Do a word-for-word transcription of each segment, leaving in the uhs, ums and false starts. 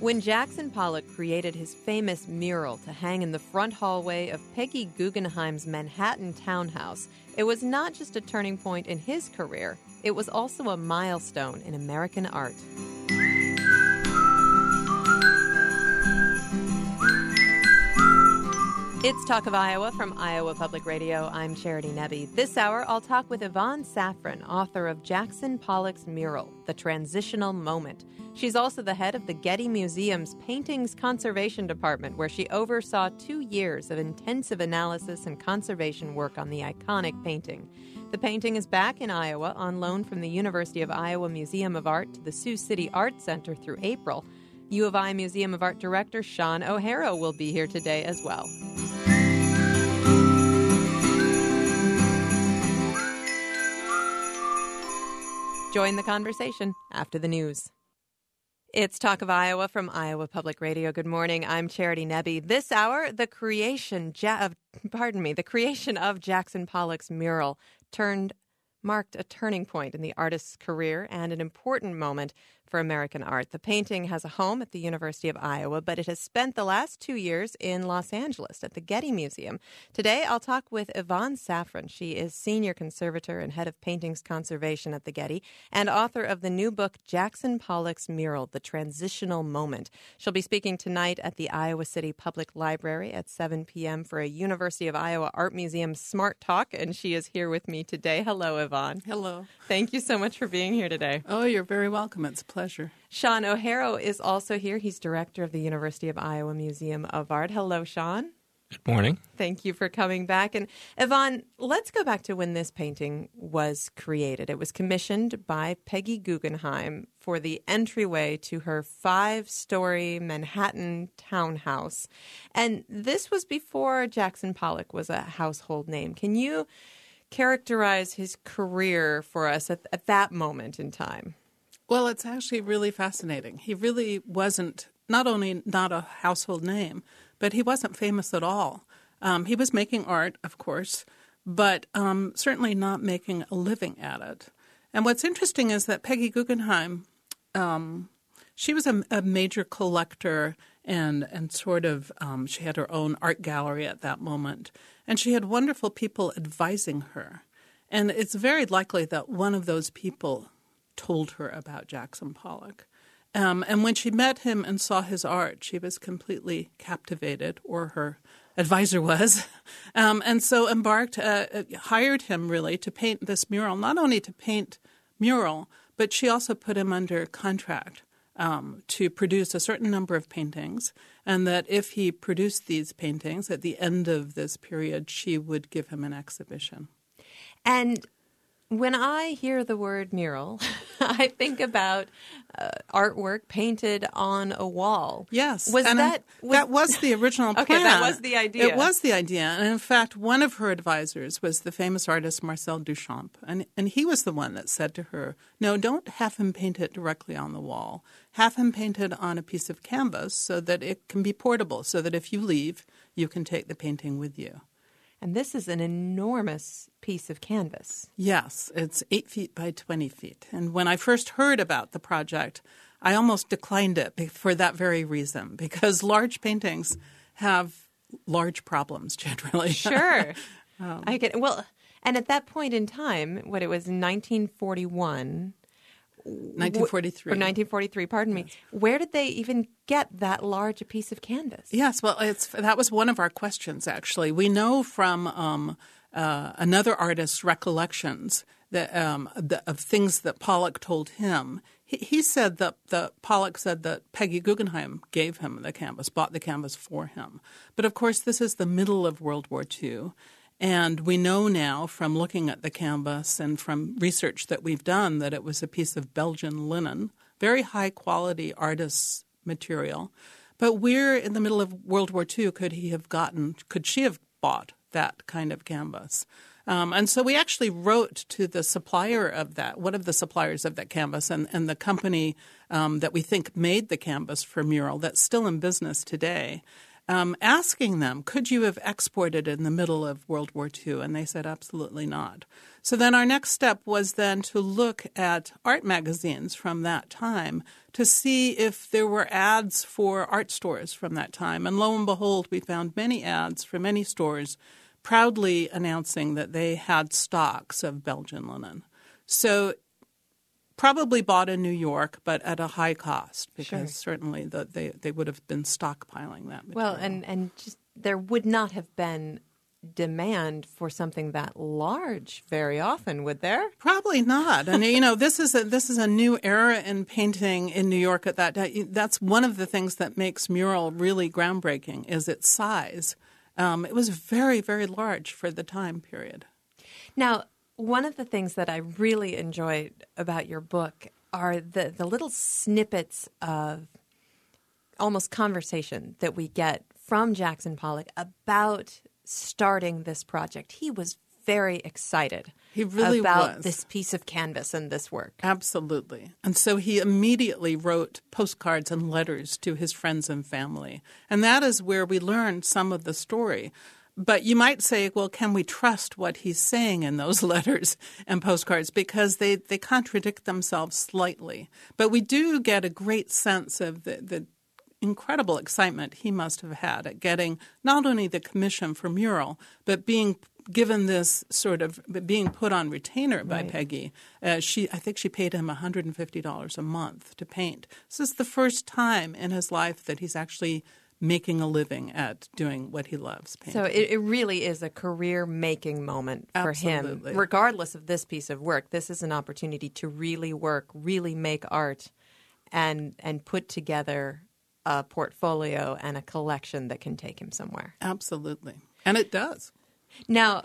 When Jackson Pollock created his famous mural to hang in the front hallway of Peggy Guggenheim's Manhattan townhouse, it was not just a turning point in his career, it was also a milestone in American art. It's Talk of Iowa from Iowa Public Radio. I'm Charity Nebbe. This hour, I'll talk with Yvonne Safran, author of Jackson Pollock's mural, The Transitional Moment. She's also the head of the Getty Museum's Paintings Conservation Department, where she oversaw two years of intensive analysis and conservation work on the iconic painting. The painting is back in Iowa on loan from the University of Iowa Museum of Art to the Sioux City Art Center through April. U of I Museum of Art Director Sean O'Hara will be here today as well. Join the conversation after the news. It's Talk of Iowa from Iowa Public Radio. Good morning. I'm Charity Nebbe. This hour, the creation ja- of, pardon me, the creation of Jackson Pollock's mural turned marked a turning point in the artist's career and an important moment for American art. The painting has a home at the University of Iowa, but it has spent the last two years in Los Angeles at the Getty Museum. Today, I'll talk with Yvonne Safran. She is Senior Conservator and Head of Paintings Conservation at the Getty and author of the new book, Jackson Pollock's Mural, The Transitional Moment. She'll be speaking tonight at the Iowa City Public Library at seven p.m. for a University of Iowa Art Museum Smart Talk, and she is here with me today. Hello, Yvonne. Hello. Thank you so much for being here today. Oh, you're very welcome. It's a pleasure. Sean O'Hara is also here. He's director of the University of Iowa Museum of Art. Hello, Sean. Good morning. Thank you for coming back. And Yvonne, let's go back to when this painting was created. It was commissioned by Peggy Guggenheim for the entryway to her five-story Manhattan townhouse. And this was before Jackson Pollock was a household name. Can you characterize his career for us at, at that moment in time? Well, it's actually really fascinating. He really wasn't not only not a household name, but he wasn't famous at all. Um, he was making art, of course, but um, certainly not making a living at it. And what's interesting is that Peggy Guggenheim, um, she was a, a major collector and and sort of um, she had her own art gallery at that moment. And she had wonderful people advising her. And it's very likely that one of those people told her about Jackson Pollock. Um, and when she met him and saw his art, she was completely captivated, or her advisor was, um, and so embarked, uh, hired him really to paint this mural, not only to paint mural, but she also put him under contract um, to produce a certain number of paintings, and that if he produced these paintings at the end of this period, she would give him an exhibition. And when I hear the word mural, I think about uh, artwork painted on a wall. Yes. Was and that was, that was the original plan. Okay, that was the idea. It was the idea. And in fact, one of her advisors was the famous artist Marcel Duchamp. And, and he was the one that said to her, no, don't have him paint it directly on the wall. Have him paint it on a piece of canvas so that it can be portable, so that if you leave, you can take the painting with you. And this is an enormous piece of canvas. Yes, it's eight feet by twenty feet. And when I first heard about the project, I almost declined it for that very reason, because large paintings have large problems generally. Sure. um, I get well, and at that point in time, what it was nineteen forty-one nineteen forty-three. Or nineteen forty-three, pardon me. Yes. Where did they even get that large a piece of canvas? Yes, well, it's that was one of our questions, actually. We know from um, uh, another artist's recollections that um, the, of things that Pollock told him. He, he said that the Pollock said that Peggy Guggenheim gave him the canvas, bought the canvas for him. But, of course, this is the middle of World War Two. And we know now from looking at the canvas and from research that we've done that it was a piece of Belgian linen, very high-quality artist's material. But where in the middle of World War Two could he have gotten, could she have bought that kind of canvas? Um, and so we actually wrote to the supplier of that, one of the suppliers of that canvas, and, and the company um, that we think made the canvas for mural that's still in business today. um, asking them, could you have exported in the middle of World War Two? And they said, absolutely not. So then our next step was then to look at art magazines from that time to see if there were ads for art stores from that time. And lo and behold, we found many ads for many stores proudly announcing that they had stocks of Belgian linen. So probably bought in New York, but at a high cost, because Sure. certainly the, they, they would have been stockpiling that material. Well, and, and just there would not have been demand for something that large very often, would there? Probably not. And you know, this is a this is a new era in painting in New York at that time. That's one of the things that makes mural really groundbreaking is its size. Um, it was very, very large for the time period. Now, one of the things that I really enjoyed about your book are the, the little snippets of almost conversation that we get from Jackson Pollock about starting this project. He was very excited He really about was. this piece of canvas and this work. Absolutely. And so he immediately wrote postcards and letters to his friends and family. And that is where we learned some of the story. But you might say, well, can we trust what he's saying in those letters and postcards? Because they, they contradict themselves slightly. But we do get a great sense of the, the incredible excitement he must have had at getting not only the commission for mural, but being given this sort of being put on retainer by Right. Peggy. Uh, she, I think she paid him one hundred fifty dollars a month to paint. This is the first time in his life that he's actually making a living at doing what he loves, painting. So it, it really is a career-making moment for Absolutely. him. Regardless of this piece of work, this is an opportunity to really work, really make art, and and put together a portfolio and a collection that can take him somewhere. Absolutely. And it does. Now,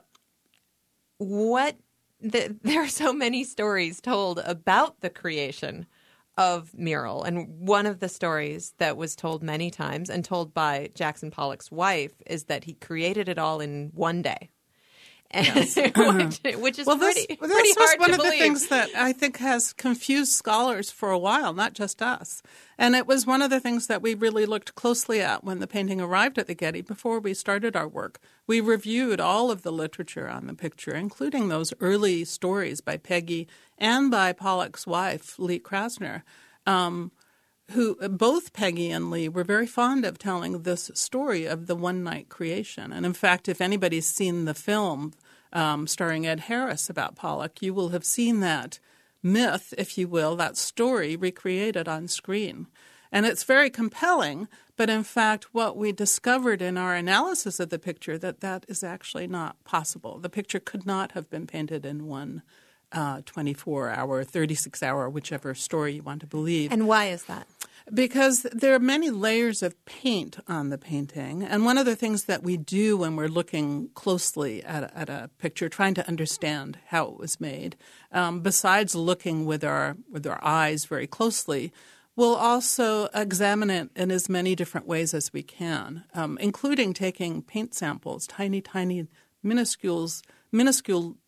what the, there are so many stories told about the creation of mural, and one of the stories that was told many times and told by Jackson Pollock's wife is that he created it all in one day. Yes. which, which is Well, this, pretty, this pretty was hard one to of believe. the things that I think has confused scholars for a while, not just us. And it was one of the things that we really looked closely at when the painting arrived at the Getty before we started our work. We reviewed all of the literature on the picture, including those early stories by Peggy and by Pollock's wife, Lee Krasner, um, who both Peggy and Lee were very fond of telling this story of the one-night creation. And in fact, if anybody's seen the film um, starring Ed Harris about Pollock, you will have seen that myth, if you will, that story recreated on screen. And it's very compelling, but in fact, what we discovered in our analysis of the picture, that that is actually not possible. The picture could not have been painted in one uh, twenty-four hour, thirty-six hour, whichever story you want to believe. And why is that? Because there are many layers of paint on the painting. And one of the things that we do when we're looking closely at a, at a picture, trying to understand how it was made, um, besides looking with our with our eyes very closely, we'll also examine it in as many different ways as we can, um, including taking paint samples, tiny, tiny, minuscules, minuscule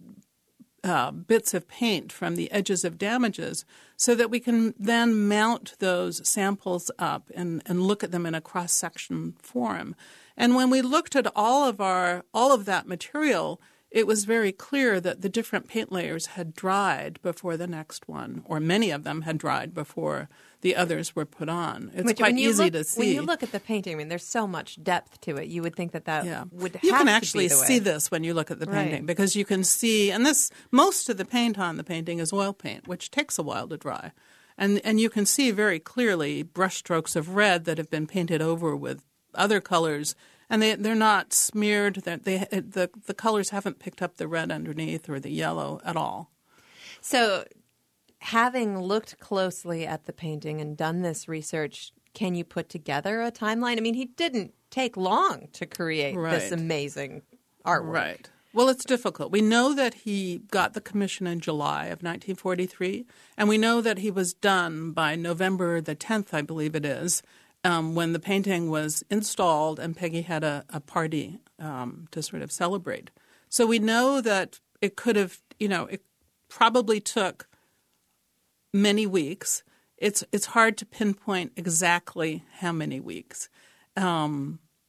Uh, bits of paint from the edges of damages so that we can then mount those samples up and, and look at them in a cross-section form. And when we looked at all of our all of that material, it was very clear that the different paint layers had dried before the next one, or many of them had dried before the others were put on. It's Which, quite when you easy look, to see. When you look at the painting, I mean, there's so much depth to it. You would think that that Yeah. would have You can to actually be the way. see this when you look at the painting Right. because you can see, and this most of the paint on the painting is oil paint, which takes a while to dry. And and you can see very clearly brushstrokes of red that have been painted over with other colors, and they, they're not smeared. They're, they the, the colors haven't picked up the red underneath or the yellow at all. So, having looked closely at the painting and done this research, can you put together a timeline? I mean, he didn't take long to create this Right. amazing artwork. Right. Well, it's difficult. We know that he got the commission in July of nineteen forty-three, and we know that he was done by November the tenth, I believe it is, um, when the painting was installed and Peggy had a, a party um, to sort of celebrate. So we know that it could have, you know, it probably took many weeks. It's it's hard to pinpoint exactly how many weeks. Um,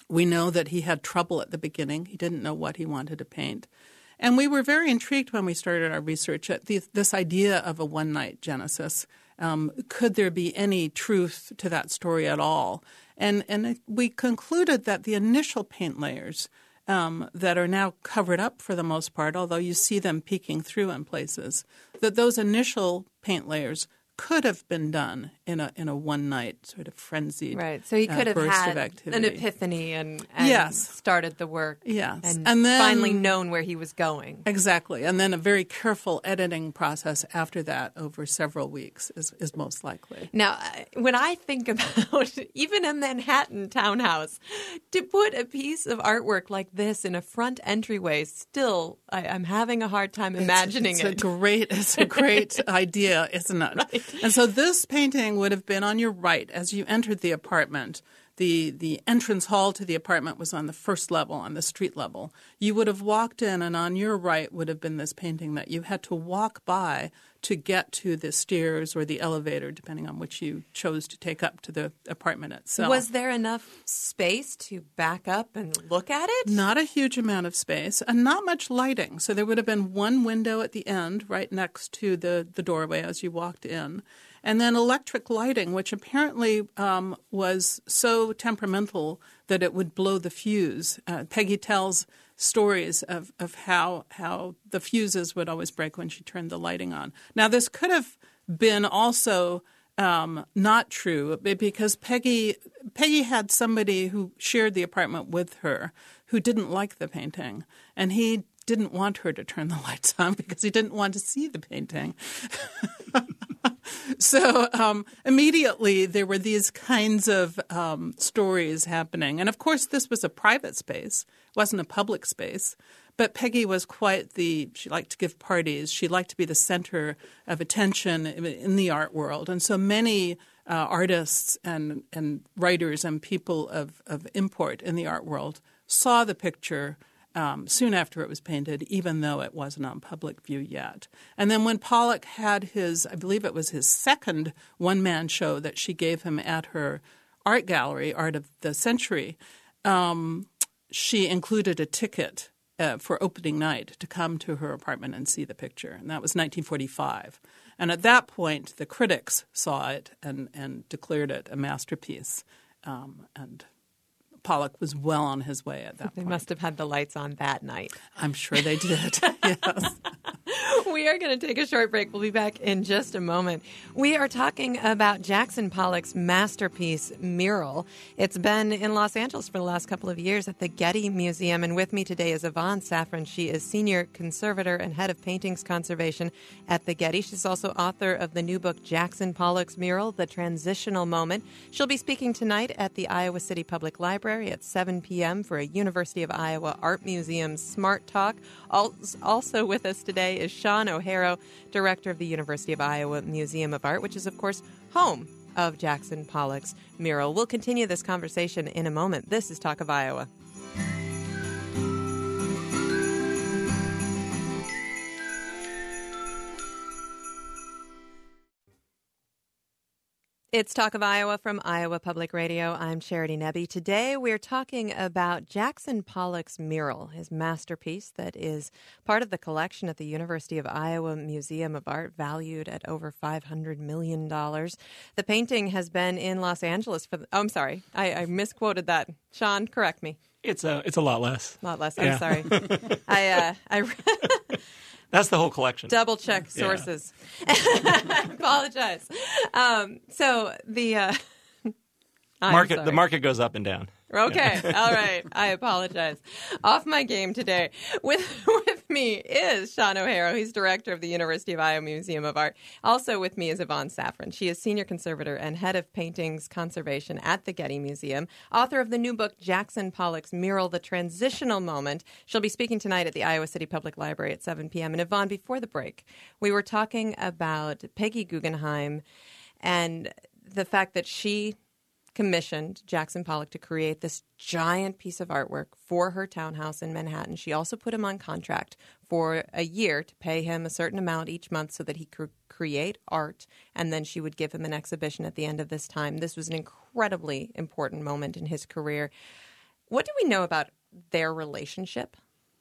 We know that he had trouble at the beginning. He didn't know what he wanted to paint. And we were very intrigued when we started our research at the, this idea of a one-night Genesis. Um, could there be any truth to that story at all? And, and we concluded that the initial paint layers um, that are now covered up for the most part, although you see them peeking through in places, that those initial paint layers could have been done in a in a one night sort of frenzied right. So he could uh, have burst had of activity. an epiphany and, and yes. started the work. Yes, and, and then finally known where he was going. Exactly, and then a very careful editing process after that over several weeks is is most likely. Now, when I think about even a Manhattan townhouse, to put a piece of artwork like this in a front entryway, still I, I'm having a hard time imagining it's, it's it. A great, it's a great idea, isn't it? Right. And so this painting would have been on your right as you entered the apartment. The the entrance hall to the apartment was on the first level, on the street level. You would have walked in, and on your right would have been this painting that you had to walk by to get to the stairs or the elevator, depending on which you chose to take up to the apartment itself. Was there enough space to back up and look at it? Not a huge amount of space and not much lighting. So there would have been one window at the end right next to the, the doorway as you walked in. And then electric lighting, which apparently um, was so temperamental that it would blow the fuse. Uh, Peggy tells stories of, of how how the fuses would always break when she turned the lighting on. Now, this could have been also um, not true because Peggy Peggy had somebody who shared the apartment with her who didn't like the painting, and he didn't want her to turn the lights on because he didn't want to see the painting. So um, immediately there were these kinds of um, stories happening. And, of course, this was a private space. It wasn't a public space. But Peggy was quite the – she liked to give parties. She liked to be the center of attention in the art world. And so many uh, artists and, and writers and people of, of import in the art world saw the picture Um, soon after it was painted, even though it wasn't on public view yet. And then when Pollock had his, I believe it was his second one-man show that she gave him at her art gallery, Art of the Century, um, she included a ticket uh, for opening night to come to her apartment and see the picture. And that was nineteen forty-five. And at that point, the critics saw it and, and declared it a masterpiece. Um, and Pollock was well on his way at that they point. They must have had the lights on that night. I'm sure they did, yes. We are going to take a short break. We'll be back in just a moment. We are talking about Jackson Pollock's masterpiece, Mural. It's been in Los Angeles for the last couple of years at the Getty Museum. And with me today is Yvonne Safran. She is Senior Conservator and Head of Paintings Conservation at the Getty. She's also author of the new book, Jackson Pollock's Mural, The Transitional Moment. She'll be speaking tonight at the Iowa City Public Library at seven p.m. for a University of Iowa Art Museum Smart Talk. Also with us today is Sean O'Hara, Director of the University of Iowa Museum of Art, which is, of course, home of Jackson Pollock's mural. We'll continue this conversation in a moment. This is Talk of Iowa. It's Talk of Iowa from Iowa Public Radio. I'm Charity Nebbe. Today we're talking about Jackson Pollock's mural, his masterpiece that is part of the collection at the University of Iowa Museum of Art, valued at over five hundred million dollars. The painting has been in Los Angeles for the, oh, I'm sorry. I, I misquoted that. Sean, correct me. It's a, it's a lot less. A lot less. I'm yeah. sorry. I, uh, I That's the whole collection. Double check sources. Yeah. I apologize. Um, so the uh, market the market goes up and down. Okay. Yeah. All right. I apologize. Off my game today. With with me is Sean O'Hara. He's director of the University of Iowa Museum of Art. Also with me is Yvonne Safran. She is senior conservator and head of paintings conservation at the Getty Museum, author of the new book, Jackson Pollock's Mural, The Transitional Moment. She'll be speaking tonight at the Iowa City Public Library at seven p.m. And Yvonne, before the break, we were talking about Peggy Guggenheim and the fact that she commissioned Jackson Pollock to create this giant piece of artwork for her townhouse in Manhattan. She also put him on contract for a year to pay him a certain amount each month so that he could create art, and then she would give him an exhibition at the end of this time. This was an incredibly important moment in his career. What do we know about their relationship?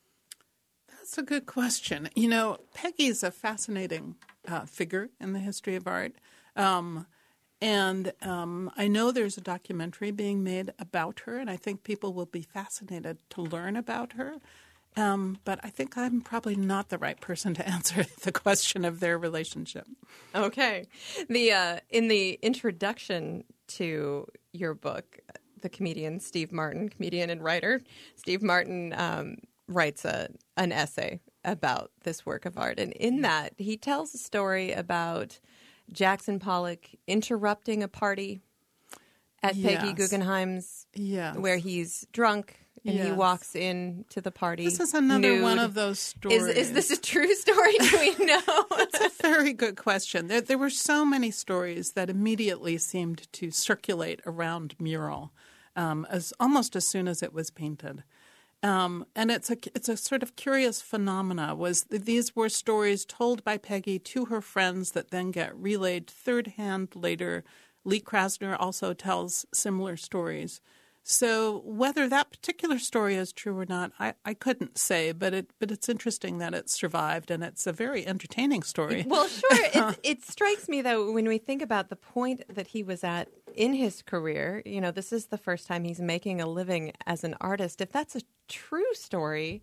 That's a good question. You know, Peggy is a fascinating uh, figure in the history of art. Um, and um, I know there's a documentary being made about her, and I think people will be fascinated to learn about her. Um, but I think I'm probably not the right person to answer the question of their relationship. Okay. The uh, in the introduction to your book, the comedian Steve Martin, comedian and writer Steve Martin, um, writes a an essay about this work of art. And in that, he tells a story about Jackson Pollock interrupting a party at yes. Peggy Guggenheim's, yes. where he's drunk. And yes. he walks into the party. This is another nude. one of those stories. Is, is this a true story? Do we know? That's a very good question. There, there were so many stories that immediately seemed to circulate around Mural, um, as almost as soon as it was painted. Um, and it's a it's a sort of curious phenomena. Was these were stories told by Peggy to her friends that then get relayed third hand later. Lee Krasner also tells similar stories. So whether that particular story is true or not, I, I couldn't say, but it but it's interesting that it survived, and it's a very entertaining story. Well, sure. it, it strikes me, though, when we think about the point that he was at in his career, you know, this is the first time he's making a living as an artist. If that's a true story,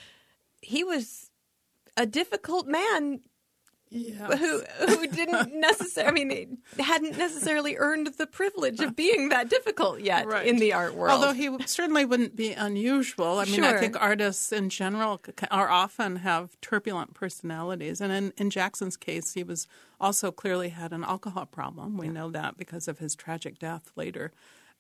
he was a difficult man. Yes. Who who didn't necessarily, I mean, hadn't necessarily earned the privilege of being that difficult yet right. in the art world. Although he certainly wouldn't be unusual. I mean, sure. I think artists in general are often have turbulent personalities. And in, in Jackson's case, he was also clearly had an alcohol problem. We yeah. know that because of his tragic death later.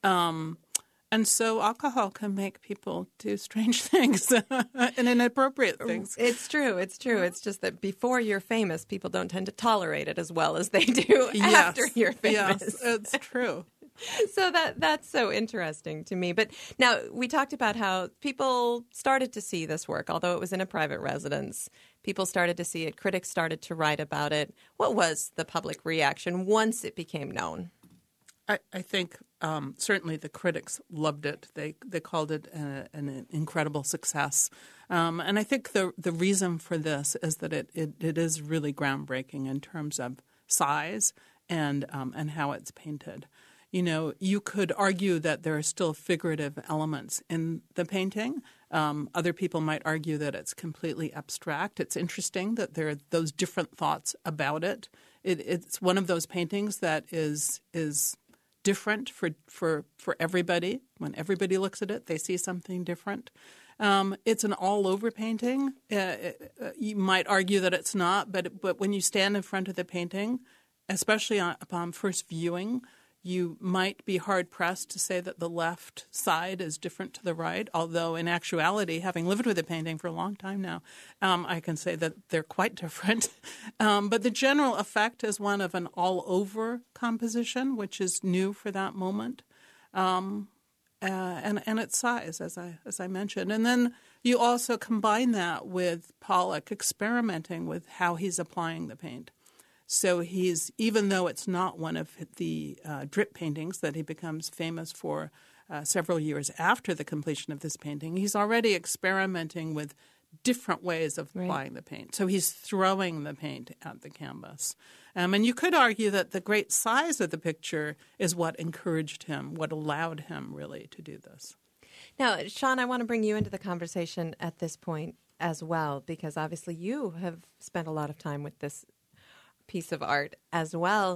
Um And so alcohol can make people do strange things and inappropriate things. It's true. It's true. It's just that before you're famous, people don't tend to tolerate it as well as they do yes. after you're famous. Yes, it's true. So that that's so interesting to me. But now we talked about how people started to see this work, although it was in a private residence. People started to see it. Critics started to write about it. What was the public reaction once it became known? I, I think um, certainly the critics loved it. They they called it a, an incredible success. Um, and I think the the reason for this is that it, it, it is really groundbreaking in terms of size and um, and how it's painted. You know, you could argue that there are still figurative elements in the painting. Um, other people might argue that it's completely abstract. It's interesting that there are those different thoughts about it. it it's one of those paintings that is is different for, for, for everybody. When everybody looks at it, they see something different. Um, it's an all-over painting. Uh, you might argue that it's not, but but when you stand in front of the painting, especially on, upon first viewing, you might be hard-pressed to say that the left side is different to the right, although in actuality, having lived with the painting for a long time now, um, I can say that they're quite different. Um, but the general effect is one of an all-over composition, which is new for that moment, um, uh, and, and its size, as I, as I mentioned. And then you also combine that with Pollock experimenting with how he's applying the paint. So he's, even though it's not one of the uh, drip paintings that he becomes famous for uh, several years after the completion of this painting, he's already experimenting with different ways of right. applying the paint. So he's throwing the paint at the canvas. Um, and you could argue that the great size of the picture is what encouraged him, what allowed him really to do this. Now, Sean, I want to bring you into the conversation at this point as well, because obviously you have spent a lot of time with this piece of art as well.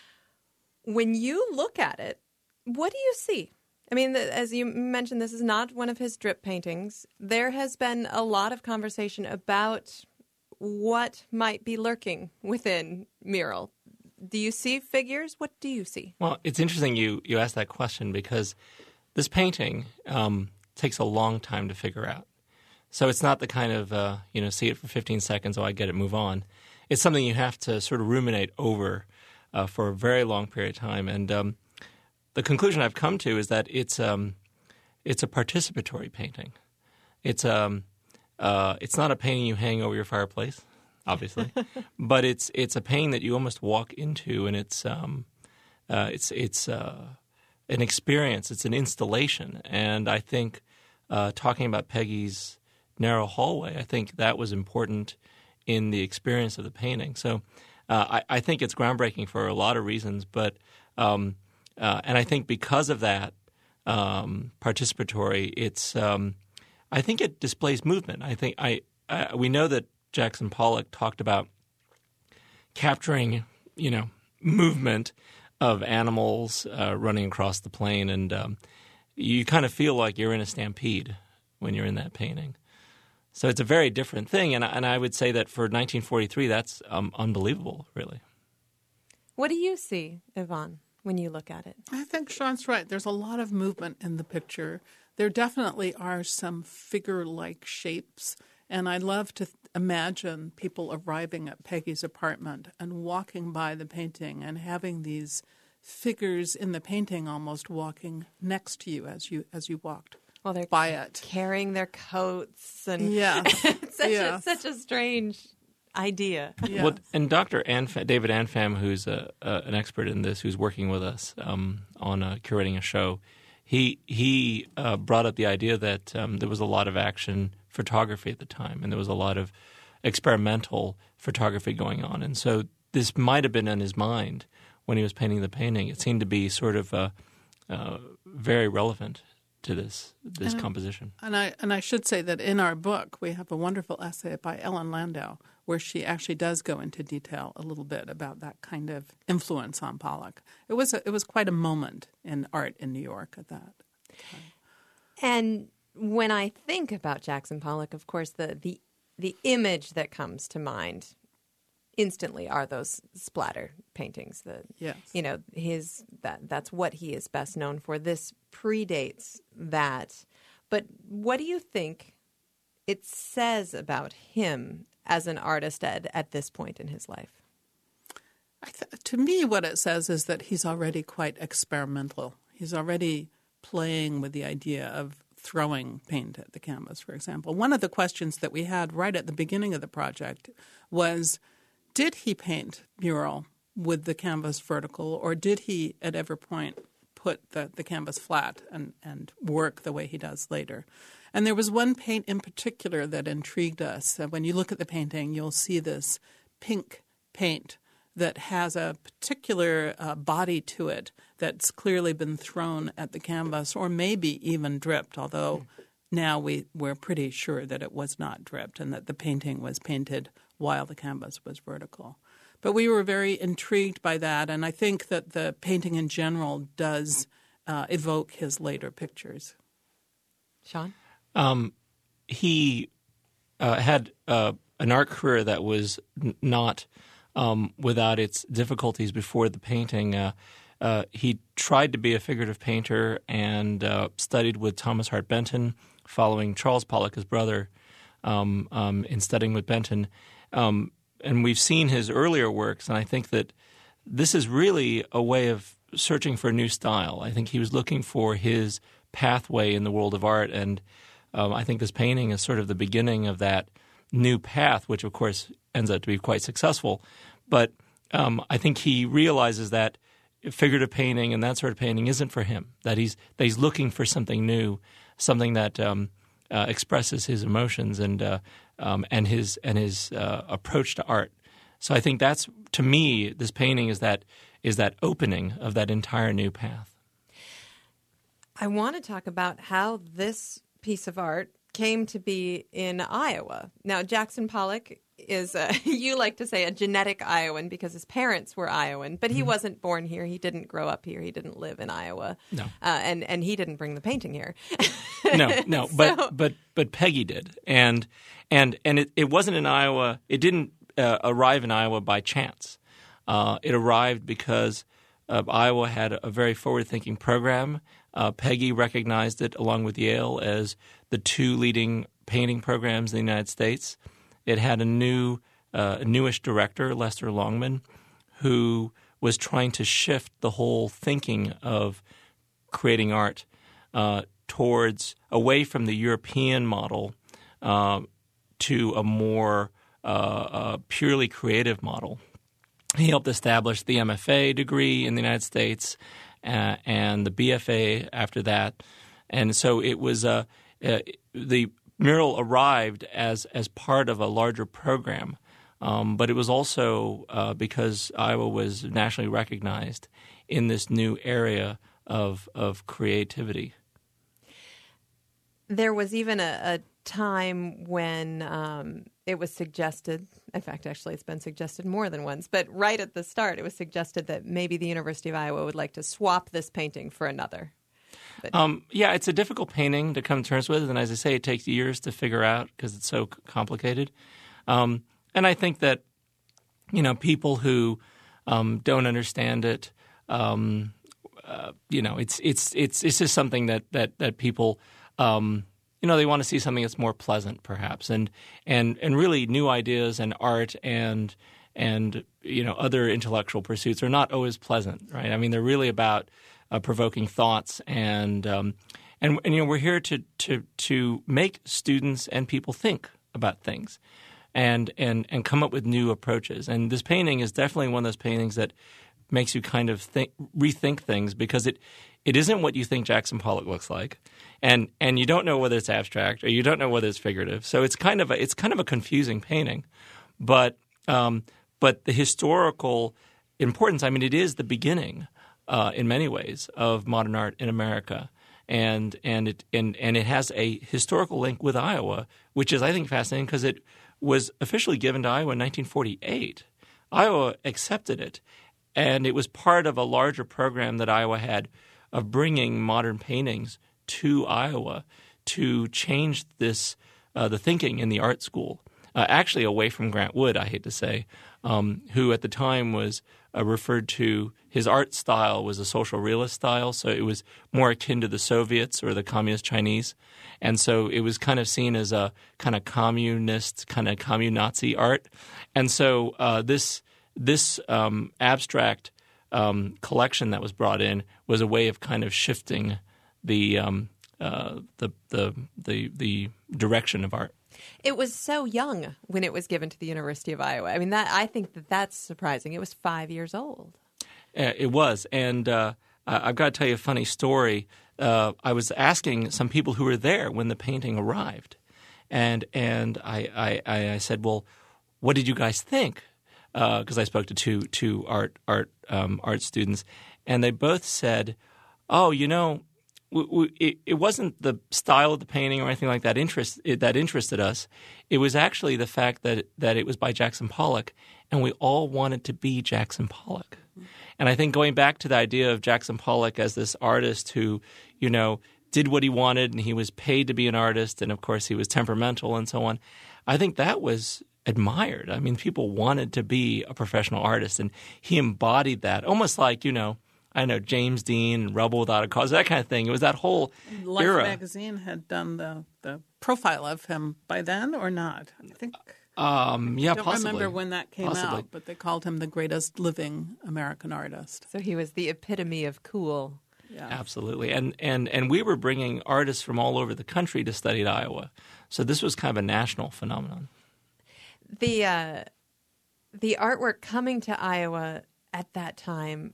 When you look at it, what do you see? I mean, as you mentioned, this is not one of his drip paintings. There has been a lot of conversation about what might be lurking within Mural. Do you see figures? What do you see? Well, it's interesting you, you asked that question because this painting um, takes a long time to figure out. So it's not the kind of, uh, you know, see it for fifteen seconds, oh, I get it, move on. It's something you have to sort of ruminate over uh, for a very long period of time. And um, the conclusion I've come to is that it's um, it's a participatory painting. It's um uh, it's not a painting you hang over your fireplace, obviously, but it's it's a painting that you almost walk into, and it's um uh, it's it's uh, an experience. It's an installation, and I think uh, talking about Peggy's narrow hallway. I think that was important in the experience of the painting. So uh, I, I think it's groundbreaking for a lot of reasons, but um, uh, and I think because of that um, participatory, it's um, I think it displays movement. I think I, I we know that Jackson Pollock talked about capturing, you know, movement of animals uh, running across the plain, and um, you kind of feel like you're in a stampede when you're in that painting. So it's a very different thing, and, and I would say that for nineteen forty-three, that's um, unbelievable, really. What do you see, Yvonne, when you look at it? I think Sean's right. There's a lot of movement in the picture. There definitely are some figure-like shapes, and I love to th- imagine people arriving at Peggy's apartment and walking by the painting and having these figures in the painting almost walking next to you as you as you walked. Well, they're by it. carrying their coats and yeah, such, yes. a, such a strange idea. Yes. Well, and Doctor Anf- David Anfam, who's a, a, an expert in this, who's working with us um, on uh, curating a show, he he uh, brought up the idea that um, there was a lot of action photography at the time, and there was a lot of experimental photography going on, and so this might have been in his mind when he was painting the painting. It seemed to be sort of uh, uh, very relevant to this this and, composition. And I and I should say that in our book we have a wonderful essay by Ellen Landau where she actually does go into detail a little bit about that kind of influence on Pollock. It was a, it was quite a moment in art in New York at that time. And when I think about Jackson Pollock, of course, the the the image that comes to mind instantly are those splatter paintings. The, yes. You know, his that that's what he is best known for. This predates that. But what do you think it says about him as an artist at, at this point in his life? I th- to me, what it says is that he's already quite experimental. He's already playing with the idea of throwing paint at the canvas, for example. One of the questions that we had right at the beginning of the project was, did he paint mural with the canvas vertical, or did he at every point put the, the canvas flat and, and work the way he does later? And there was one paint in particular that intrigued us. When you look at the painting, you'll see this pink paint that has a particular uh, body to it that's clearly been thrown at the canvas or maybe even dripped, although now we, we're pretty sure that it was not dripped and that the painting was painted while the canvas was vertical. But we were very intrigued by that, and I think that the painting in general does uh, evoke his later pictures. Sean? Um, he uh, had uh, an art career that was n- not um, without its difficulties before the painting. Uh, uh, he tried to be a figurative painter and uh, studied with Thomas Hart Benton, following Charles Pollock, his brother, um, um, in studying with Benton. Um, and we've seen his earlier works, and I think that this is really a way of searching for a new style. I think he was looking for his pathway in the world of art, and um, I think this painting is sort of the beginning of that new path, which of course ends up to be quite successful. But um, I think he realizes that figurative painting and that sort of painting isn't for him, that he's that he's looking for something new, something that um, uh, expresses his emotions and uh, um, and his and his uh, approach to art. So I think that's, to me, this painting is that is that opening of that entire new path. I want to talk about how this piece of art came to be in Iowa. Now, Jackson Pollock is, a, you like to say, a genetic Iowan because his parents were Iowan, but he mm-hmm. wasn't born here. He didn't grow up here. He didn't live in Iowa. No. Uh, and, and he didn't bring the painting here. no, no, so, but but but Peggy did. And and and it, it wasn't in Iowa. It didn't uh, arrive in Iowa by chance. Uh, it arrived because uh, Iowa had a very forward-thinking program. Uh, Peggy recognized it, along with Yale, as the two leading painting programs in the United States. It had a new, uh, newish director, Lester Longman, who was trying to shift the whole thinking of creating art uh, towards away from the European model uh, to a more uh, uh, purely creative model. He helped establish the M F A degree in the United States uh, and the B F A after that. And so it was uh, uh, the mural arrived as as part of a larger program, um, but it was also uh, because Iowa was nationally recognized in this new area of of creativity. There was even a, a time when um, it was suggested, in fact, actually it's been suggested more than once, but right at the start it was suggested that maybe the University of Iowa would like to swap this painting for another. But Um, yeah, it's a difficult painting to come to terms with, and as I say, it takes years to figure out because it's so c- complicated. Um, and I think that, you know, people who um, don't understand it, um, uh, you know, it's it's it's it's just something that that that people, um, you know, they want to see something that's more pleasant, perhaps, and and and really new ideas and art and and you know other intellectual pursuits are not always pleasant, right? I mean, they're really about Uh, provoking thoughts, and, um, and and you know we're here to to to make students and people think about things, and and and come up with new approaches. And this painting is definitely one of those paintings that makes you kind of think, rethink things, because it it isn't what you think Jackson Pollock looks like, and and you don't know whether it's abstract or you don't know whether it's figurative. So it's kind of a, it's kind of a confusing painting, but um, but the historical importance. I mean, it is the beginning. Uh, in many ways, of modern art in America, and and it and, and it has a historical link with Iowa, which is I think fascinating because it was officially given to Iowa in nineteen forty-eight. Iowa accepted it, and it was part of a larger program that Iowa had of bringing modern paintings to Iowa to change this uh, the thinking in the art school. Uh, actually, away from Grant Wood, I hate to say, um, who at the time was uh, referred to. His art style was a social realist style, so it was more akin to the Soviets or the communist Chinese. And so it was kind of seen as a kind of communist, kind of commun-Nazi art. And so uh, this this um, abstract um, collection that was brought in was a way of kind of shifting the um, uh, the, the the the direction of art. it was so young when it was given to the University of Iowa. I mean, that I think that that's surprising. It was five years old. Uh, it was, and uh, I've got to tell you a funny story. Uh, I was asking some people who were there when the painting arrived, and and I I, I said, "Well, what did you guys think?" Because uh, I spoke to two two art art um, art students, and they both said, "Oh, you know, we, we, it, it wasn't the style of the painting or anything like that interest it, that interested us. It was actually the fact that that it was by Jackson Pollock, and we all wanted to be Jackson Pollock." And I think going back to the idea of Jackson Pollock as this artist who, you know, did what he wanted and he was paid to be an artist, and of course he was temperamental and so on, I think that was admired. I mean, people wanted to be a professional artist, and he embodied that, almost like, you know, I know James Dean, Rebel Without a Cause, that kind of thing. It was that whole Life era. magazine had done the, the profile of him by then or not? I think Um, yeah, I don't possibly. remember when that came Possibly. out, but they called him the greatest living American artist. So he was the epitome of cool. Yeah. Absolutely. And, and, and we were bringing artists from all over the country to study at Iowa. So this was kind of a national phenomenon. The uh, the artwork coming to Iowa at that time,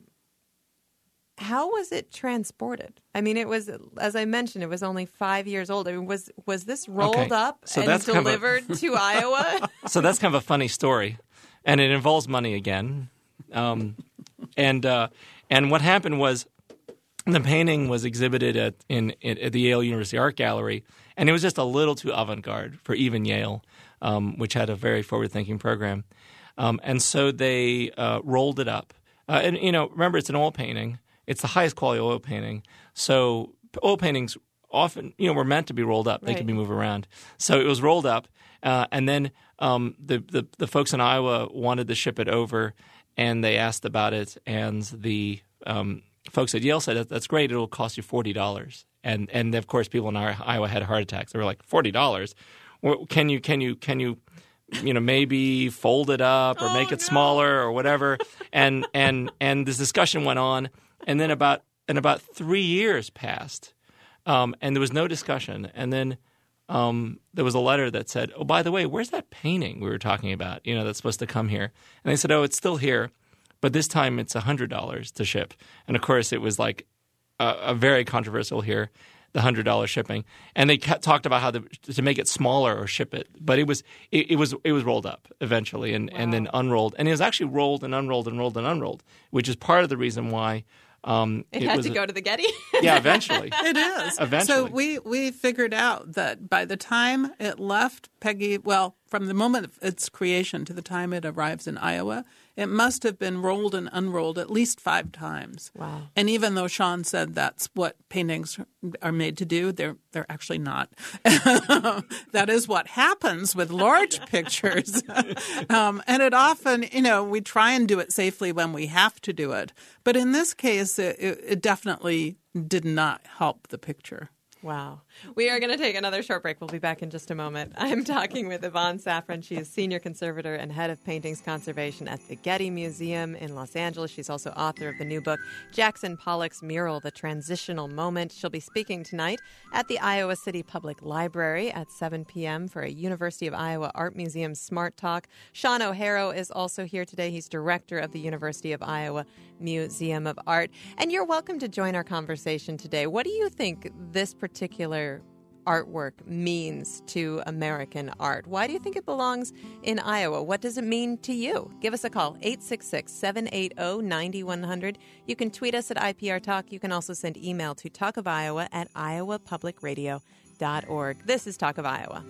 how was it transported? I mean, it was, as I mentioned, it was only five years old. I mean, was was this rolled Okay. up So and that's kind of a- delivered to Iowa? So that's kind of a funny story, and it involves money again. Um, and uh, and what happened was the painting was exhibited at in, in at the Yale University Art Gallery, and it was just a little too avant-garde for even Yale, um, which had a very forward-thinking program. Um, and so they uh, rolled it up. Uh, and you know, remember, it's an oil painting. It's the highest quality oil painting. So oil paintings often, you know, were meant to be rolled up. They Right. could be moved around. So it was rolled up, uh, and then um, the, the the folks in Iowa wanted to ship it over, and they asked about it, and the um, folks at Yale said, that, "That's great. It'll cost you forty dollars." And and of course, people in Iowa had heart attacks. They were like, forty dollars? Can you can you can you you know, maybe fold it up or Oh, make it no. smaller or whatever?" And and and this discussion went on, and then about and about three years passed, um, and there was no discussion. And then um, there was a letter that said, "Oh, by the way, where's that painting we were talking about? You know, that's supposed to come here." And they said, "Oh, it's still here, but this time it's a hundred dollars to ship." And of course, it was like a, a very controversial here. the one hundred dollars shipping. And they ca- talked about how the, to make it smaller or ship it. But it was it, it was it was rolled up eventually and, Wow. and then unrolled. And it was actually rolled and unrolled and rolled and unrolled, which is part of the reason why um, It, it had was to a- go to the Getty. Yeah, eventually. It is. Eventually. So we, we figured out that by the time it left Peggy, well, from the moment of its creation to the time it arrives in Iowa, it must have been rolled and unrolled at least five times. Wow. And even though Sean said that's what paintings are made to do, they're they're actually not. That is what happens with large pictures. um, and it often, you know, we try and do it safely when we have to do it. But in this case, it, it definitely did not help the picture. Wow. We are going to take another short break. We'll be back in just a moment. I'm talking with Yvonne Safran. She is Senior Conservator and Head of Paintings Conservation at the Getty Museum in Los Angeles. She's also author of the new book, Jackson Pollock's Mural, The Transitional Moment. She'll be speaking tonight at the Iowa City Public Library at seven p.m. for a University of Iowa Art Museum Smart Talk. Sean O'Hara is also here today. He's director of the University of Iowa Museum of Art. And you're welcome to join our conversation today. What do you think this particular artwork means to American art? Why do you think it belongs in Iowa? What does it mean to you? Give us a call, eight six six, seven eight zero, nine one zero zero. You can tweet us at I P R Talk. You can also send email to talkofiowa at iowa public radio dot org. This is Talk of Iowa.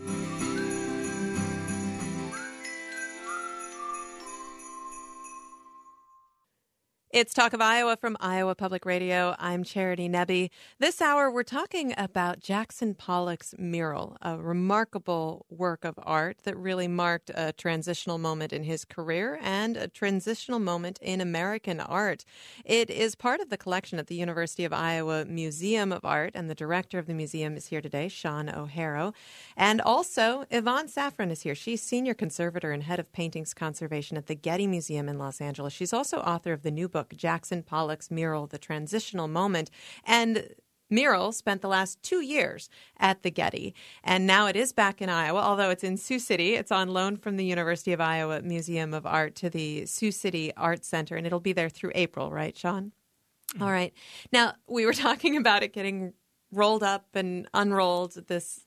It's Talk of Iowa from Iowa Public Radio. I'm Charity Nebbe. This hour, we're talking about Jackson Pollock's mural, a remarkable work of art that really marked a transitional moment in his career and a transitional moment in American art. It is part of the collection at the University of Iowa Museum of Art, and the director of the museum is here today, Sean O'Hara. And also, Yvonne Safran is here. She's Senior Conservator and Head of Paintings Conservation at the Getty Museum in Los Angeles. She's also author of the new book, Jackson Pollock's Mural, The Transitional Moment. And Mural spent the last two years at the Getty, and now it is back in Iowa, although it's in Sioux City. It's on loan from the University of Iowa Museum of Art to the Sioux City Art Center, and it'll be there through April, right, Sean? Mm-hmm. All right. Now, we were talking about it getting rolled up and unrolled, this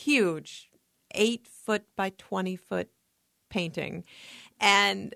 huge eight foot by twenty foot painting. And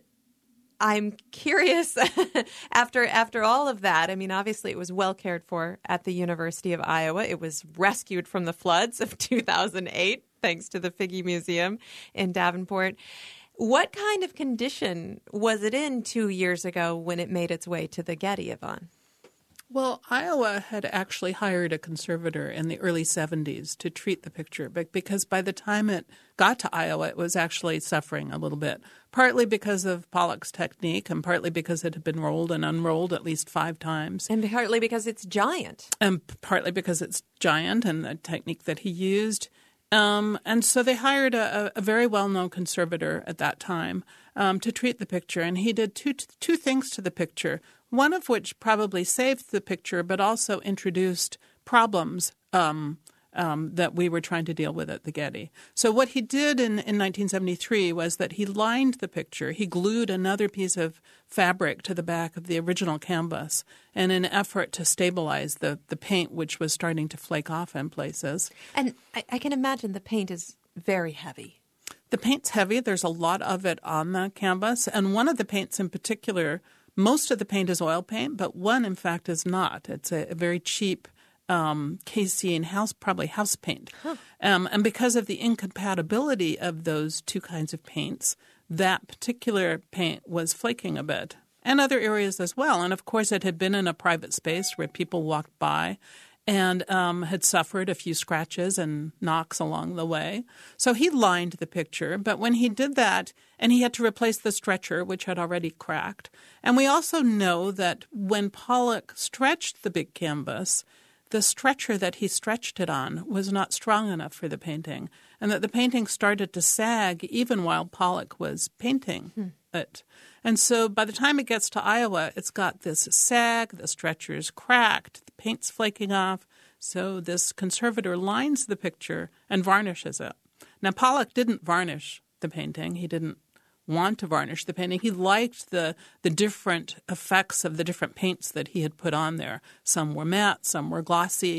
I'm curious, after after all of that, I mean, obviously it was well cared for at the University of Iowa. It was rescued from the floods of two thousand eight, thanks to the Figge Museum in Davenport. What kind of condition was it in two years ago when it made its way to the Getty, Yvonne? Well, Iowa had actually hired a conservator in the early seventies to treat the picture, but because by the time it got to Iowa, it was actually suffering a little bit, partly because of Pollock's technique and partly because it had been rolled and unrolled at least five times. And partly because it's giant. And partly because it's giant and the technique that he used. Um, and so they hired a, a very well-known conservator at that time um, to treat the picture, and he did two two things to the picture. One of which probably saved the picture, but also introduced problems um, um, that we were trying to deal with at the Getty. So what he did in, in nineteen seventy-three was that he lined the picture. He glued another piece of fabric to the back of the original canvas in an effort to stabilize the, the paint, which was starting to flake off in places. And I, I can imagine the paint is very heavy. The paint's heavy. There's a lot of it on the canvas. And one of the paints in particular, most of the paint is oil paint, but one, in fact, is not. It's a, a very cheap um, casein house, probably house paint. Huh. Um, and because of the incompatibility of those two kinds of paints, that particular paint was flaking a bit, and other areas as well. And, of course, it had been in a private space where people walked by and um, had suffered a few scratches and knocks along the way. So he lined the picture. But when he did that, and he had to replace the stretcher, which had already cracked. And we also know that when Pollock stretched the big canvas, the stretcher that he stretched it on was not strong enough for the painting, and that the painting started to sag even while Pollock was painting hmm. it. And so by the time it gets to Iowa, it's got this sag, the stretcher's cracked, the paint's flaking off. So this conservator lines the picture and varnishes it. Now, Pollock didn't varnish the painting. He didn't want to varnish the painting. He liked the the different effects of the different paints that he had put on there. Some were matte, some were glossy.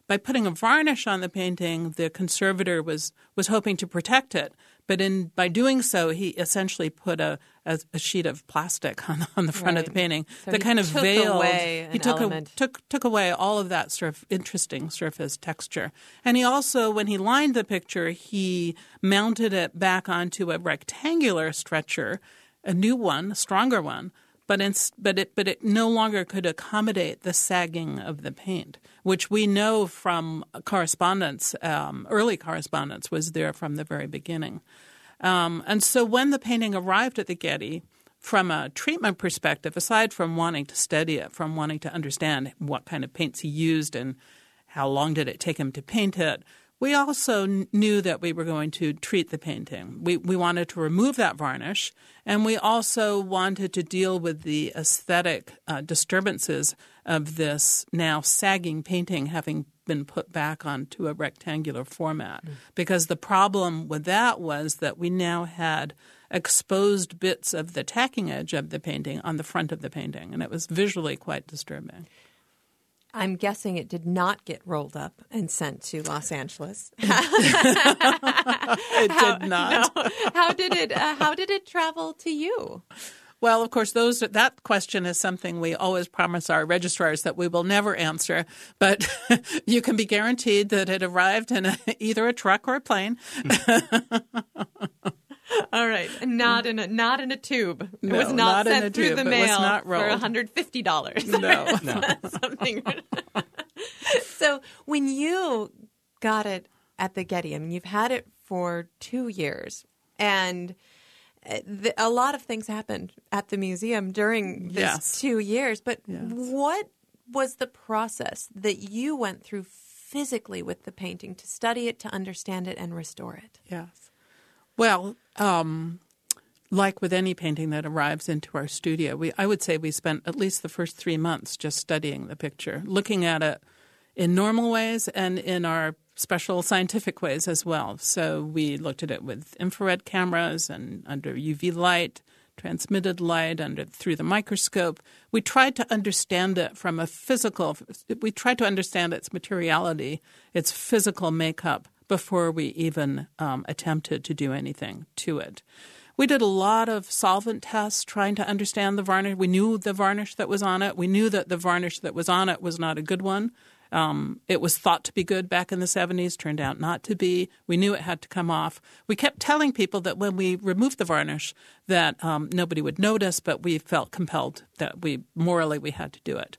by putting a varnish on the painting, the conservator was, was hoping to protect it. But in by doing so, he essentially put a, a, a sheet of plastic on, on the front Right. of the painting So that he kind of took veiled. away he an took, a, element. took took away all of that sort of interesting surface texture. And he also, when he lined the picture, he mounted it back onto a rectangular stretcher, a new one, a stronger one. But in, but it but it no longer could accommodate the sagging of the paint, which we know from correspondence, um, early correspondence was there from the very beginning. Um, and so when the painting arrived at the Getty, from a treatment perspective, aside from wanting to study it, from wanting to understand what kind of paints he used and how long did it take him to paint it, we also knew that we were going to treat the painting. We we wanted to remove that varnish, and we also wanted to deal with the aesthetic uh, disturbances of this now sagging painting having been put back onto a rectangular format. Mm. Because the problem with that was that we now had exposed bits of the tacking edge of the painting on the front of the painting, and it was visually quite disturbing. I'm guessing it did not get rolled up and sent to Los Angeles. It how, did not. No. How did it? Uh, how did it travel to you? Well, of course, those that question is something we always promise our registrars that we will never answer. But you can be guaranteed that it arrived in a, either a truck or a plane. All right, not in a not in a tube. It No, was not, not in sent a through tube. the It was mail not for rolled. one hundred fifty dollars. No, no. Something. So when you got it at the Getty, I mean, you've had it for two years, and the, a lot of things happened at the museum during this Yes. two years. But Yes. what was the process that you went through physically with the painting to study it, to understand it, and restore it? Yes. Well, um, like with any painting that arrives into our studio, we I would say we spent at least the first three months just studying the picture, looking at it in normal ways and in our special scientific ways as well. So we looked at it with infrared cameras and under U V light, transmitted light, under through the microscope. We tried to understand it from a physical – we tried to understand its materiality, its physical makeup, before we even um, attempted to do anything to it. We did a lot of solvent tests trying to understand the varnish. We knew the varnish that was on it. We knew that the varnish that was on it was not a good one. Um, it was thought to be good back in the seventies, turned out not to be. We knew it had to come off. We kept telling people that when we removed the varnish that um, nobody would notice, but we felt compelled that we morally we had to do it.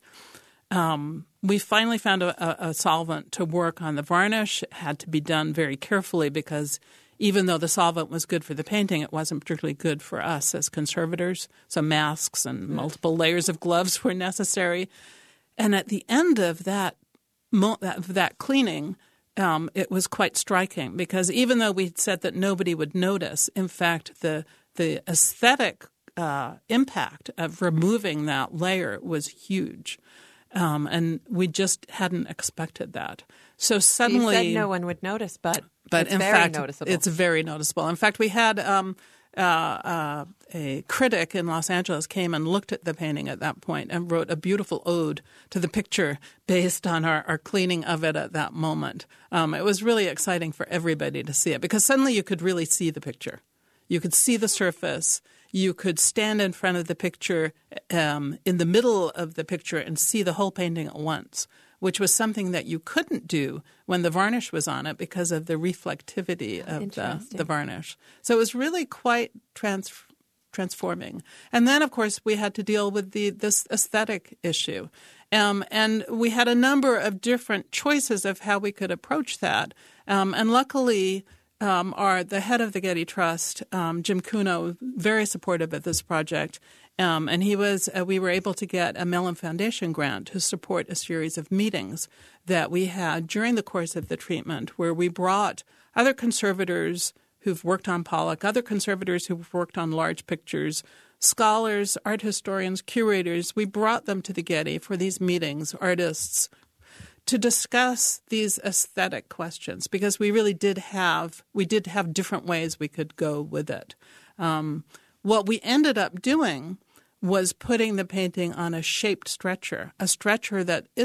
Um, we finally found a, a, a solvent to work on the varnish. It had to be done very carefully because even though the solvent was good for the painting, it wasn't particularly good for us as conservators. So masks and multiple layers of gloves were necessary. And at the end of that that, that cleaning, um, it was quite striking because even though we said that nobody would notice, in fact, the the aesthetic uh, impact of removing that layer was huge. Um, and we just hadn't expected that. So suddenly, you said no one would notice, but, but it's in very fact, noticeable. it's very noticeable. In fact, we had um, uh, uh, a critic in Los Angeles came and looked at the painting at that point and wrote a beautiful ode to the picture based on our, our cleaning of it at that moment. Um, it was really exciting for everybody to see it because suddenly you could really see the picture. You could see the surface. You could stand in front of the picture, um, in the middle of the picture, and see the whole painting at once, which was something that you couldn't do when the varnish was on it because of the reflectivity of the, the varnish. So it was really quite trans- transforming. And then, of course, we had to deal with the this aesthetic issue. Um, and we had a number of different choices of how we could approach that. Um, and luckily, Um, our the head of the Getty Trust, um, Jim Cuno, very supportive of this project, um, and he was. Uh, we were able to get a Mellon Foundation grant to support a series of meetings that we had during the course of the treatment, where we brought other conservators who've worked on Pollock, other conservators who've worked on large pictures, scholars, art historians, curators. We brought them to the Getty for these meetings, artists, to discuss these aesthetic questions because we really did have we did have different ways we could go with it. Um, what we ended up doing was putting the painting on a shaped stretcher, a stretcher that isn't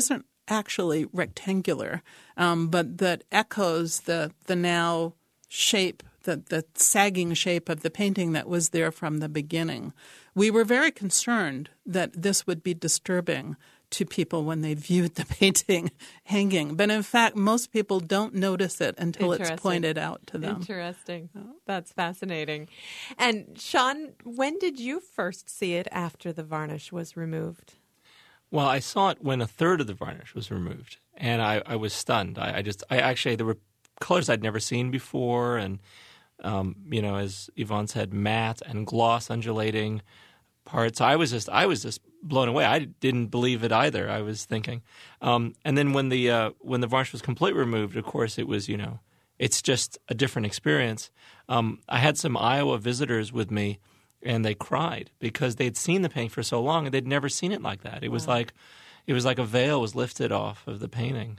actually rectangular, um, but that echoes the the now shape, the, the sagging shape of the painting that was there from the beginning. We were very concerned that this would be disturbing to people when they viewed the painting hanging. But in fact, most people don't notice it until it's pointed out to them. Interesting. That's fascinating. And Sean, when did you first see it after the varnish was removed? Well, I saw it when a third of the varnish was removed, and I, I was stunned. I, I just, I actually, there were colors I'd never seen before, and, um, you know, as Yvonne said, matte and gloss undulating parts. I was just, I was just blown away. I didn't believe it either. I was thinking, um, and then when the uh, when the varnish was completely removed, of course, it was, you know, it's just a different experience. Um, I had some Iowa visitors with me, and they cried because they'd seen the painting for so long and they'd never seen it like that. It was wow. like, it was like a veil was lifted off of the painting.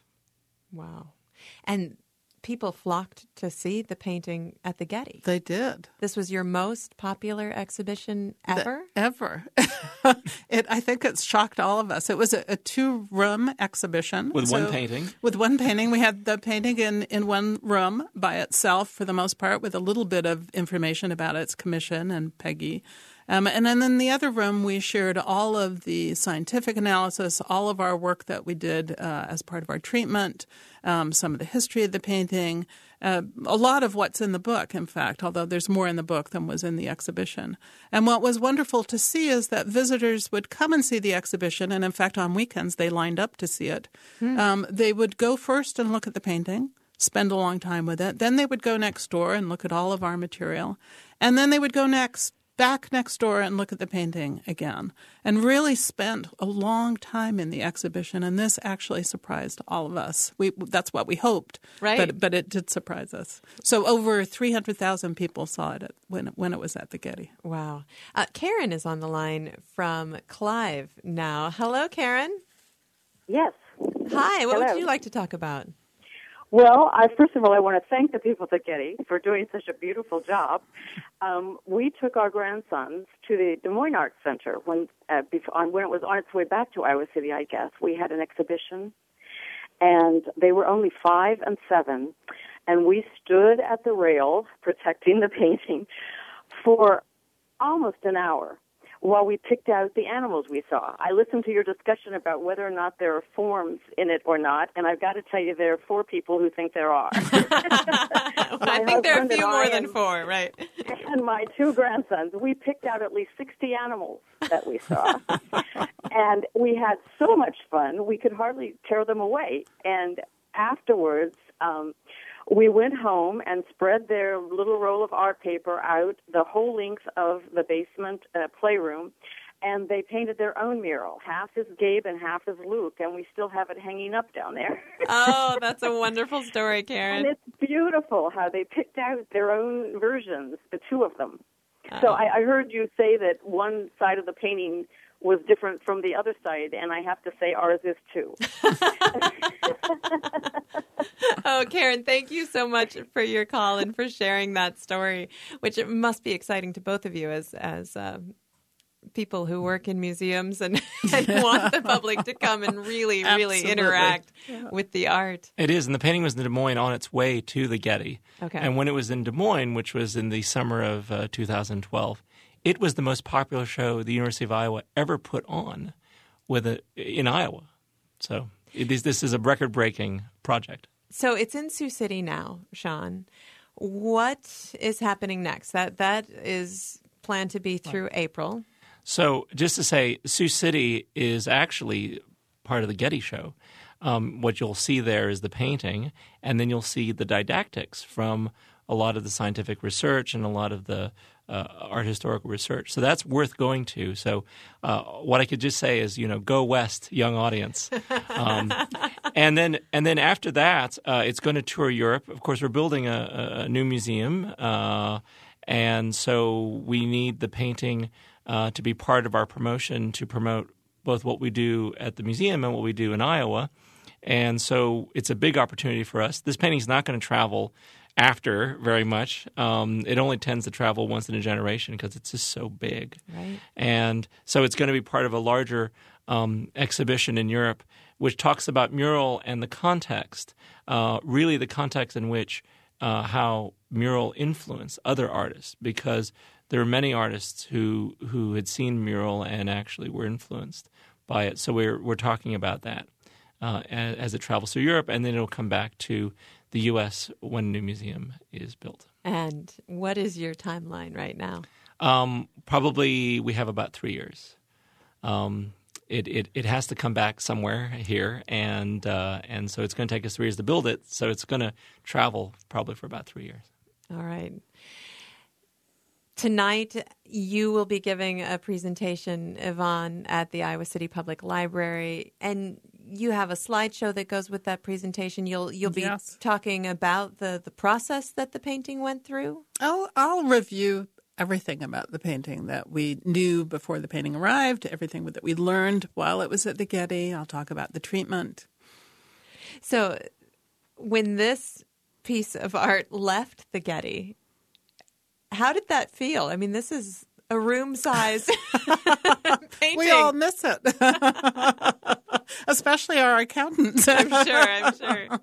Wow. And people flocked to see the painting at the Getty. They did. This was your most popular exhibition ever? The, ever. it, I think it's shocked all of us. It was a, a two-room exhibition. With so, one painting? With one painting. We had the painting in, in one room by itself for the most part, with a little bit of information about its commission and Peggy. Um, and then in the other room, we shared all of the scientific analysis, all of our work that we did uh, as part of our treatment, um, some of the history of the painting, uh, a lot of what's in the book, in fact, although there's more in the book than was in the exhibition. And what was wonderful to see is that visitors would come and see the exhibition, and in fact, on weekends, they lined up to see it. Hmm. Um, they would go first and look at the painting, spend a long time with it. Then they would go next door and look at all of our material. And then they would go next back next door and look at the painting again, and really spent a long time in the exhibition. And this actually surprised all of us. We that's what we hoped, right? But but it did surprise us. So over three hundred thousand people saw it at, when when it was at the Getty. Wow. Uh, Karen is on the line from Clive now. Hello, Karen. Yes. Hi. What Hello. would you like to talk about? Well, I, first of all, I want to thank the people at the Getty for doing such a beautiful job. Um, we took our grandsons to the Des Moines Arts Center when, uh, before, on, when it was on its way back to Iowa City, I guess. We had an exhibition, and they were only five and seven, and we stood at the rail protecting the painting for almost an hour while we picked out the animals we saw. I listened to your discussion about whether or not there are forms in it or not, and I've got to tell you there are four people who think there are. Well, I think there are a few more than four, right? And my two grandsons, we picked out at least sixty animals that we saw. And we had so much fun, we could hardly tear them away. And afterwards, um, we went home and spread their little roll of art paper out the whole length of the basement uh, playroom, and they painted their own mural. Half is Gabe and half is Luke, and we still have it hanging up down there. Oh, that's a wonderful story, Karen. And it's beautiful how they picked out their own versions, the two of them. Oh. So I, I heard you say that one side of the painting was different from the other side, and I have to say ours is too. Oh, Karen, thank you so much for your call and for sharing that story, which it must be exciting to both of you as as uh, people who work in museums and, and want the public to come and really, really Absolutely. interact Yeah. with the art. It is, and the painting was in Des Moines on its way to the Getty. Okay. And when it was in Des Moines, which was in the summer of uh, two thousand twelve, it was the most popular show the University of Iowa ever put on with a, in Iowa. So it is, this is a record-breaking project. So it's in Sioux City now, Sean. What is happening next? That That is planned to be through right. April. So just to say, Sioux City is actually part of the Getty show. Um, what you'll see there is the painting, and then you'll see the didactics from a lot of the scientific research and a lot of the uh, art historical research. So that's worth going to. So uh, what I could just say is, you know, go west, young audience. Um, and then and then after that, uh, it's going to tour Europe. Of course, we're building a, a new museum, uh, and so we need the painting uh, to be part of our promotion to promote both what we do at the museum and what we do in Iowa. And so it's a big opportunity for us. This painting is not going to travel after very much. Um, it only tends to travel once in a generation because it's just so big. Right. And so it's going to be part of a larger um, exhibition in Europe. which talks about mural and the context, uh, really the context in which uh, how mural influenced other artists, because there are many artists who who had seen mural and actually were influenced by it. So we're we're talking about that uh, as, as it travels through Europe, and then it'll come back to the U S when a new museum is built. And what is your timeline right now? Um, probably we have about three years. Um, it, it it has to come back somewhere here, and uh, and so it's going to take us three years to build it. So it's going to travel probably for about three years. All right. Tonight, you will be giving a presentation, Yvonne, at the Iowa City Public Library, and you have a slideshow that goes with that presentation. You'll you'll be Yes. talking about the, the process that the painting went through? I'll, I'll review everything about the painting that we knew before the painting arrived, everything that we learned while it was at the Getty. I'll talk about the treatment. So when this piece of art left the Getty, how did that feel? I mean, this is a room-sized painting. We all miss it, especially our accountants. I'm sure, I'm sure.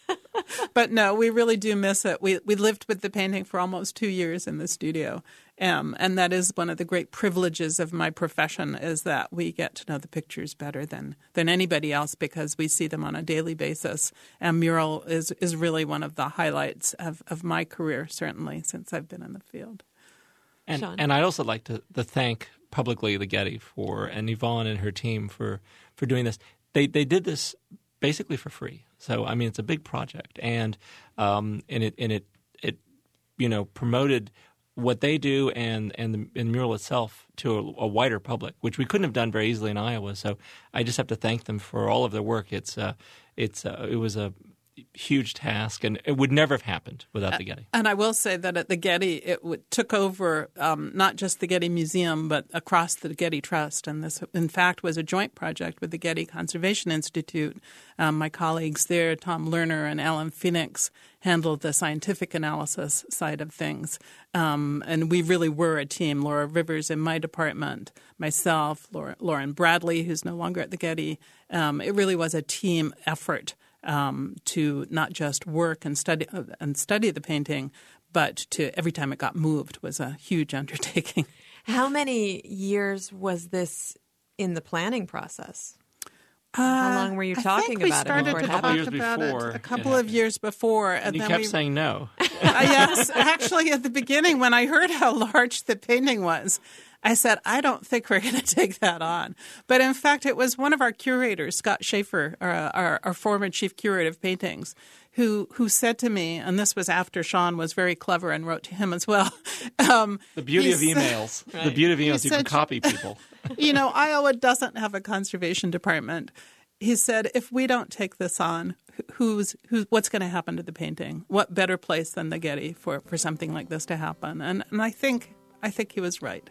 But no, we really do miss it. We we lived with the painting for almost two years in the studio, um, and that is one of the great privileges of my profession, is that we get to know the pictures better than than anybody else because we see them on a daily basis. And mural is is really one of the highlights of, of my career, certainly since I've been in the field. And Sean? and I'd also like to, to thank publicly the Getty for and Yvonne and her team for, for doing this. They they did this basically for free. So I mean, it's a big project, and um, and it and it it you know promoted what they do and and the, and the mural itself to a, a wider public, which we couldn't have done very easily in Iowa. So I just have to thank them for all of their work. It's uh, it's uh, it was a huge task, and it would never have happened without the Getty. And I will say that at the Getty, it w- took over um, not just the Getty Museum, but across the Getty Trust. And this, in fact, was a joint project with the Getty Conservation Institute. Um, my colleagues there, Tom Lerner and Alan Phoenix, handled the scientific analysis side of things. Um, and we really were a team. Laura Rivers in my department, myself, Laura, Lauren Bradley, who's no longer at the Getty. Um, it really was a team effort. Um, to not just work and study uh, and study the painting, but to every time it got moved was a huge undertaking. How many years was this in the planning process? Uh, How long were you talking I think we about it started before to it talk happened? years about before it a it couple of happened. years before, and, And you then kept we, saying no. uh, yes, actually, at the beginning when I heard how large the painting was, I said, I don't think we're going to take that on. But in fact, it was one of our curators, Scott Schaefer, our, our, our former chief curator of paintings, who who said to me, and this was after Sean was very clever and wrote to him as well. Um, The beauty he of said- emails. The Right. beauty of emails, He you can said- copy people. you know, Iowa doesn't have a conservation department. He said, if we don't take this on, who's who's what's going to happen to the painting? What better place than the Getty for, for something like this to happen? And and I think I think he was right.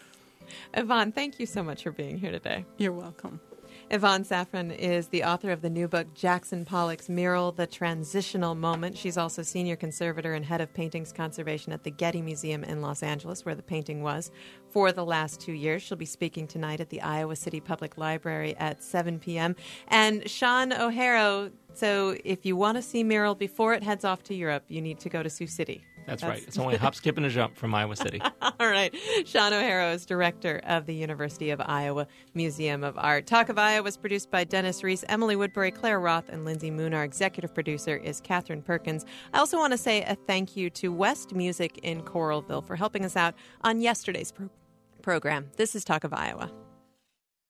Yvonne, thank you so much for being here today. You're welcome. Yvonne Safran is the author of the new book, Jackson Pollock's Mural, The Transitional Moment. She's also senior conservator and head of paintings conservation at the Getty Museum in Los Angeles, where the painting was for the last two years. She'll be speaking tonight at the Iowa City Public Library at seven p.m. And Sean O'Hara, so if you want to see mural before it heads off to Europe, you need to go to Sioux City. That's, That's right. It's only a hop, skip, and a jump from Iowa City. All right. Sean O'Hara is director of the University of Iowa Museum of Art. Talk of Iowa was produced by Dennis Reese, Emily Woodbury, Claire Roth, and Lindsay Moon. Our executive producer is Catherine Perkins. I also want to say a thank you to West Music in Coralville for helping us out on yesterday's pro- program. This is Talk of Iowa.